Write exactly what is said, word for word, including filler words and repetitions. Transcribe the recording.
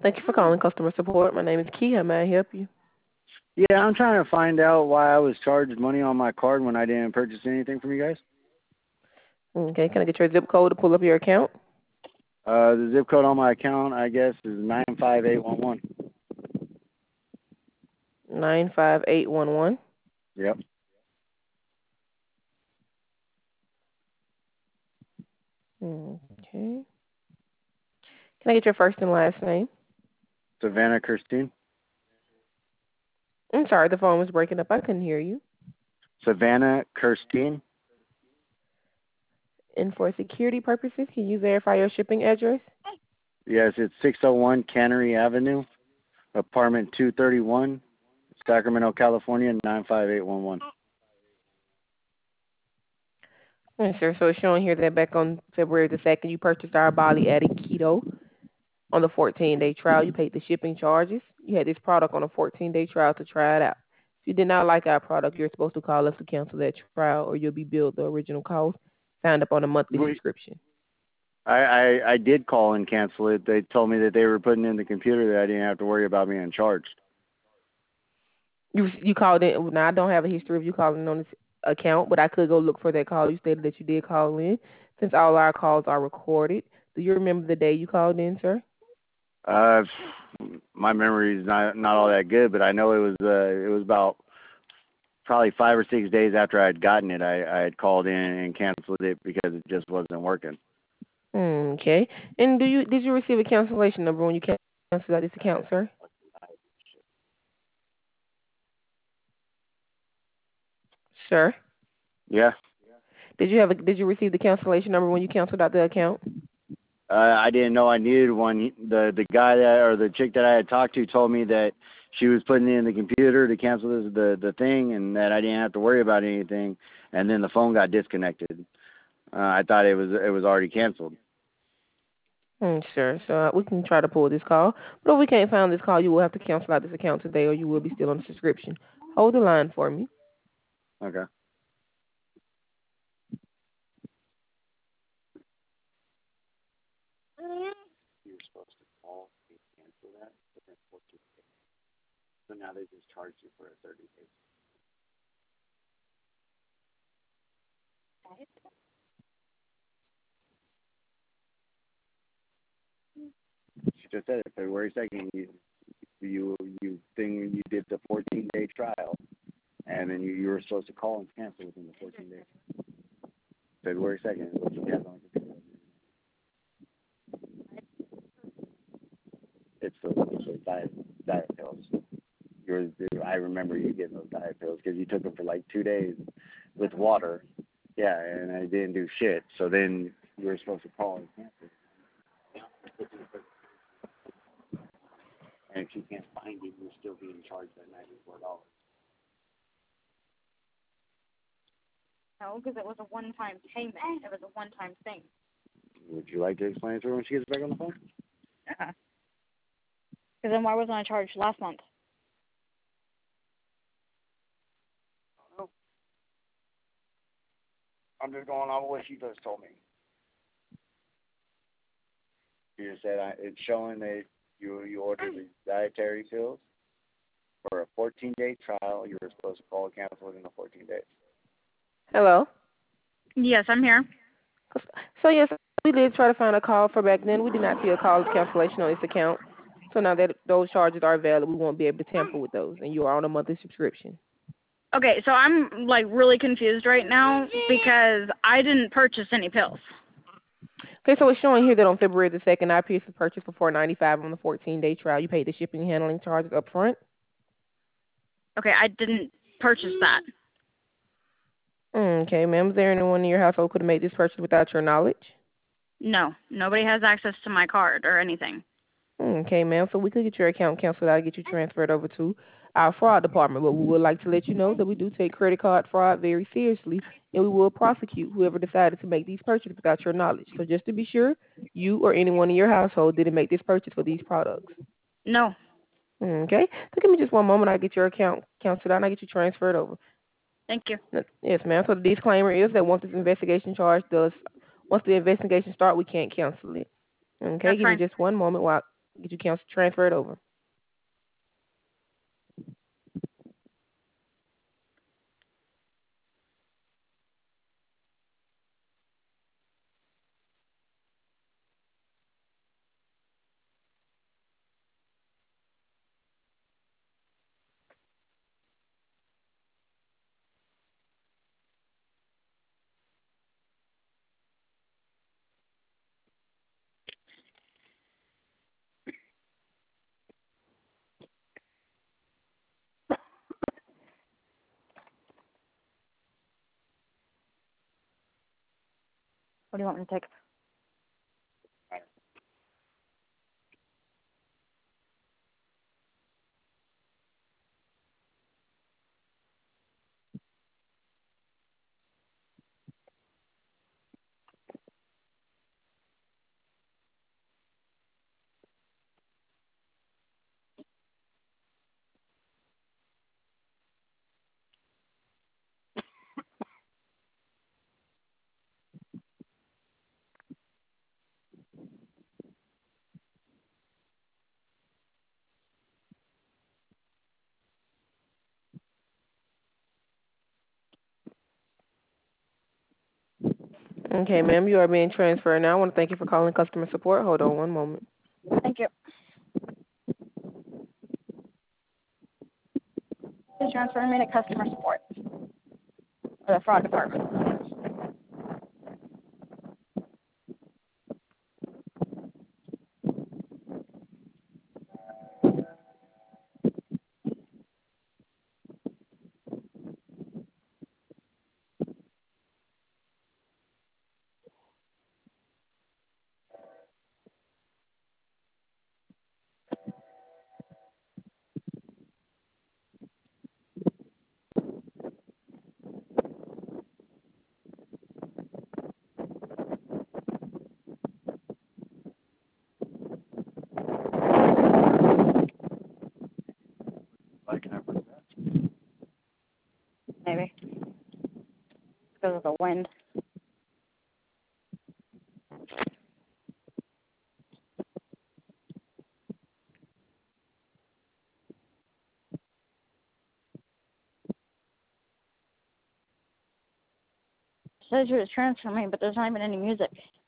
Thank you for calling customer support. My name is Key. How may I help you? Yeah, I'm trying to find out why I was charged money on my card when I didn't purchase anything from you guys. Okay, can I get your zip code to pull up your account? Uh, the zip code on my account, I guess, is nine five eight one one. nine five eight one one. Yep. Okay. Can I get your first and last name? Savannah Kirstine. I'm sorry, the phone was breaking up. I couldn't hear you. Savannah Kirstine. And for security purposes, can you verify your shipping address? Yes, it's six oh one Cannery Avenue, apartment two thirty-one, Sacramento, California, nine five eight one one. Yes, sir. So it's showing here that back on February the second, you purchased our Bali Added Keto on the fourteen-day trial. You paid the shipping charges. You had this product on a fourteen-day trial to try it out. If you did not like our product, you're supposed to call us to cancel that trial, or you'll be billed the original cost, signed up on a monthly Wait. subscription. I, I, I did call and cancel it. They told me that they were putting in the computer that I didn't have to worry about being charged. You you called in. Now I don't have a history of you calling on this account, but I could go look for that call. You stated that you did call in. Since all our calls are recorded, do you remember the day you called in, sir? Uh, my memory is not not all that good, but I know it was uh, it was about probably five or six days after I had gotten it. I, I had called in and canceled it because it just wasn't working. Okay. And do you did you receive a cancellation number when you canceled out this account, sir? Sir, Yeah. did you have a, did you receive the cancellation number when you canceled out the account? Uh, I didn't know I needed one. The the guy that or the chick that I had talked to told me that she was putting it in the computer to cancel this, the the thing, and that I didn't have to worry about anything. And then the phone got disconnected. Uh, I thought it was it was already canceled. Mm, sure. So uh, we can try to pull this call, but if we can't find this call, you will have to cancel out this account today, or you will be still on the subscription. Hold the line for me. Okay. You're supposed to call and cancel that within fourteen days. So now they just charge you for a thirty days. She just said it February second. You you you thing you did the fourteen day trial, and then you, you were supposed to call and cancel within the fourteen days. February second is what you have on the computer. It's those, it's those diet diet pills. Yours, I remember you getting those diet pills because you took them for like two days with water. Yeah, and I didn't do shit. So then you were supposed to call and cancel. And if you can't find it, you're still being charged that ninety-four dollars. No, because it was a one-time payment. It was a one-time thing. Would you like to explain it to her when she gets back on the phone? Yeah. Because then why wasn't I charged last month? Oh. I'm just going on what she just told me. She just said I, it's showing that you you ordered the dietary pills for a fourteen day trial. You were supposed to call and cancel it in the fourteen days. Hello. Yes, I'm here. So yes, we did try to find a call for back then. We did not see a call cancellation on this account. So now that those charges are valid, we won't be able to tamper with those, and you are on a monthly subscription. Okay, so I'm like really confused right now because I didn't purchase any pills. Okay, so it's showing here that on February the second, I piece of purchase for four ninety five on the fourteen day trial. You paid the shipping and handling charges up front. Okay, I didn't purchase that. Okay, ma'am. Is there anyone in your household who could have made this purchase without your knowledge? No, nobody has access to my card or anything. Okay, ma'am. So we could get your account canceled out and get you transferred over to our fraud department. But we would like to let you know that we do take credit card fraud very seriously, and we will prosecute whoever decided to make these purchases without your knowledge. So just to be sure, you or anyone in your household didn't make this purchase for these products. No. Okay. So give me just one moment. I'll get your account canceled out and I'll get you transferred over. Thank you. Yes, ma'am. So the disclaimer is that once this investigation charge does, once the investigation starts, we can't cancel it. Okay. That's Give fine. me just one moment while Get you cancel transferred over. What do you want me to take? Okay, ma'am, you are being transferred now. I want to thank you for calling customer support. Hold on one moment. Thank you. Please transfer me to customer support or the fraud department. Like an effort. Maybe because of the wind. It says you to transfer me, but there's not even any music.